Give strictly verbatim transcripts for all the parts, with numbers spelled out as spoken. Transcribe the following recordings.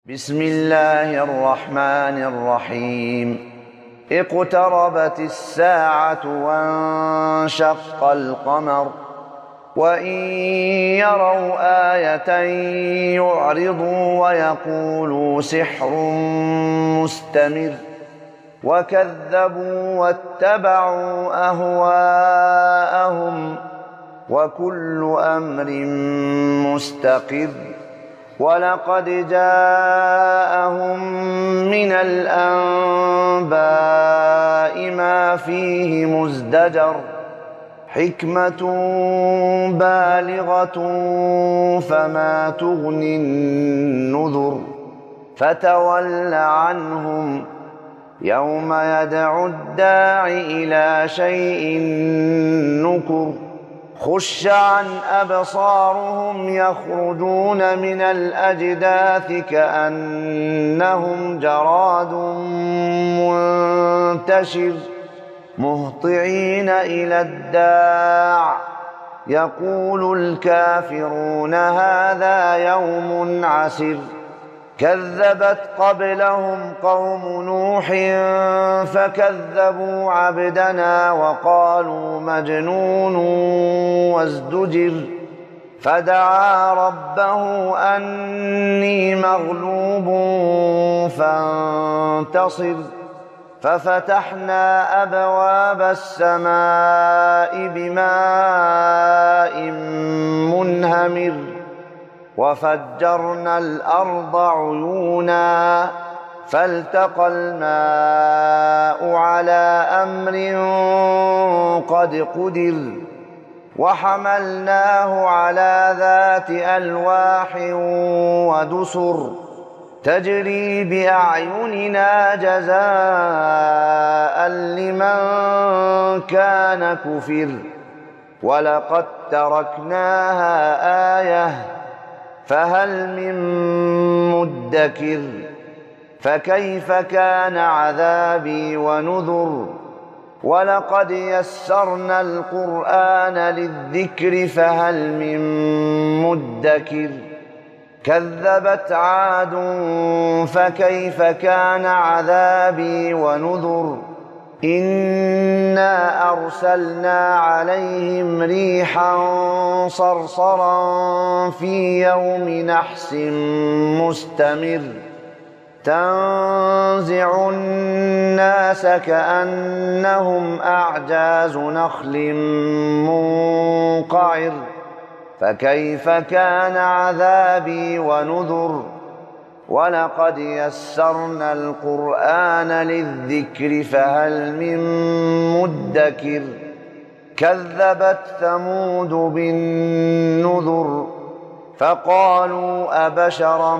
بسم الله الرحمن الرحيم. اقتربت الساعة وانشق القمر وإن يروا آية يعرضوا ويقولوا سحر مستمر وكذبوا واتبعوا أهواءهم وكل أمر مستقر ولقد جاءهم من الأنباء ما فيه مزدجر حكمة بالغة فما تغني النذر فتول عنهم يوم يدعو الداع إلى شيء نكر خش عن أبصارهم يخرجون من الأجداث كأنهم جراد منتشر مهطعين إلى الداع يقول الكافرون هذا يوم عسر كذبت قبلهم قوم نوح فكذبوا عبدنا وقالوا مجنون وازدجر فدعا ربه أني مغلوب فانتصر ففتحنا أبواب السماء بماء منهمر وفجرنا الأرض عيونا فالتقى الماء على أمر قد قدر وحملناه على ذات ألواح ودسر تجري بأعيننا جزاء لمن كان كفر ولقد تركناها آية فهل من مدكر فكيف كان عذابي ونذر ولقد يسرنا القرآن للذكر فهل من مدكر كذبت عاد فكيف كان عذابي ونذر إنا أرسلنا عليهم ريحا صرصرا في يوم نحس مستمر تنزع الناس كأنهم أعجاز نخل منقعر فكيف كان عذابي ونذر ولقد يسرنا القرآن للذكر فهل من مدكر كذبت ثمود بالنذر فقالوا أبشرا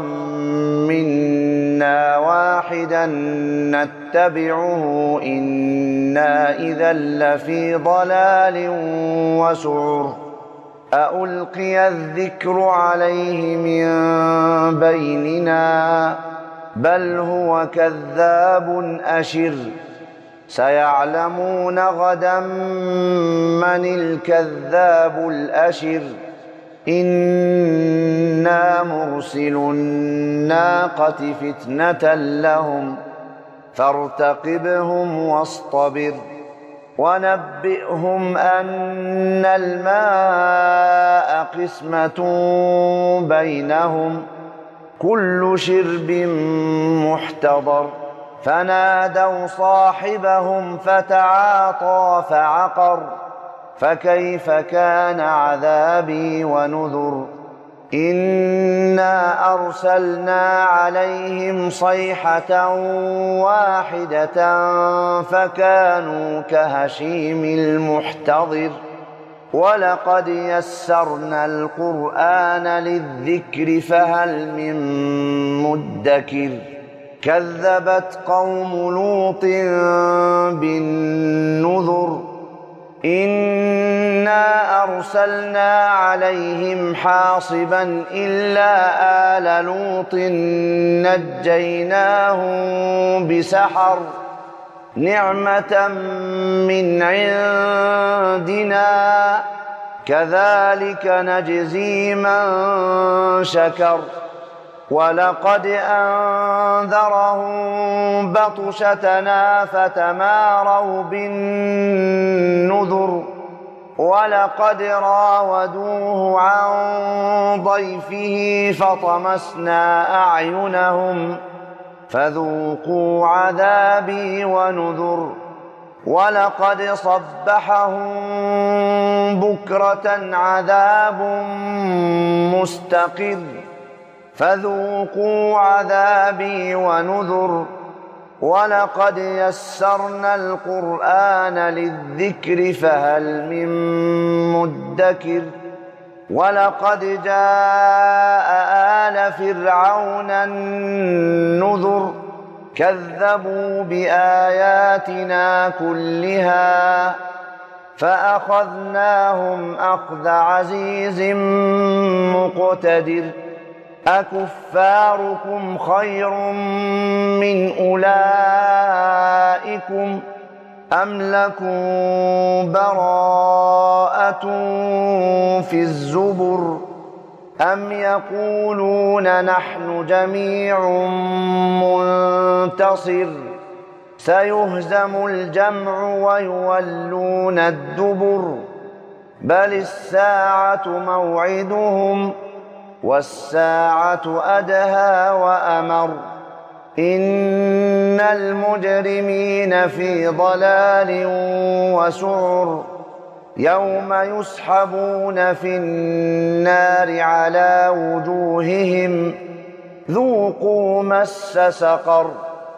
منا واحدا نتبعه إنا إذا لفي ضلال وسعر أألقي الذكر عليه من بيننا بل هو كذاب أشر سيعلمون غدا من الكذاب الأشر إنا مرسل الناقة فتنة لهم فارتقبهم واصطبر ونبئهم أن الماء قسمة بينهم كل شرب محتضر فنادوا صاحبهم فتعاطى فعقر فكيف كان عذابي ونذر إنا أرسلنا عليهم صيحة واحدة فكانوا كهشيم المحتضر ولقد يسرنا القرآن للذكر فهل من مدكر كذبت قوم لوط بالنذر إنا أرسلنا عليهم حاصبا إلا آل لوط نجيناهم بسحر نعمة من عندنا كذلك نجزي من شكر ولقد أنذرهم بطشتنا فتماروا بالنذر ولقد راودوه عن ضيفه فطمسنا أعينهم فذوقوا عذابي ونذر ولقد صبحهم بكرة عذاب مستقر فذوقوا عذابي ونذر ولقد يسرنا القرآن للذكر فهل من مدكر ولقد جاء آل فرعون النذر كذبوا بآياتنا كلها فأخذناهم أخذ عزيز مقتدر أكفاركم خير من أولئكم أم لكم براءة في الزبر أم يقولون نحن جميع منتصر سيهزم الجمع ويولون الدبر بل الساعة موعدهم والساعة أدهى وأمر إن المجرمين في ضلال وسعر يوم يسحبون في النار على وجوههم ذوقوا مس سقر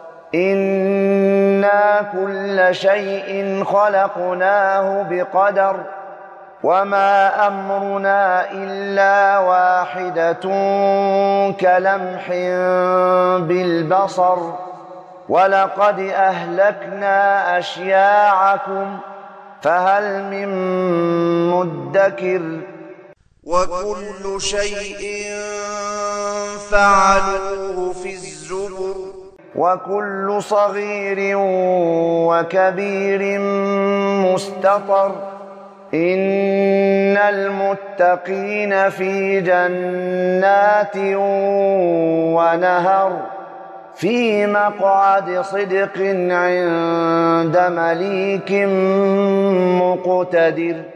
إنا كل شيء خلقناه بقدر وما أمرنا إلا واحدة كلمح بالبصر ولقد أهلكنا أشياعكم فهل من مدكر وكل شيء فعلوه في الزبر وكل صغير وكبير مستطر إن المتقين في جنات ونهر في مقعد صدق عند مليك مقتدر.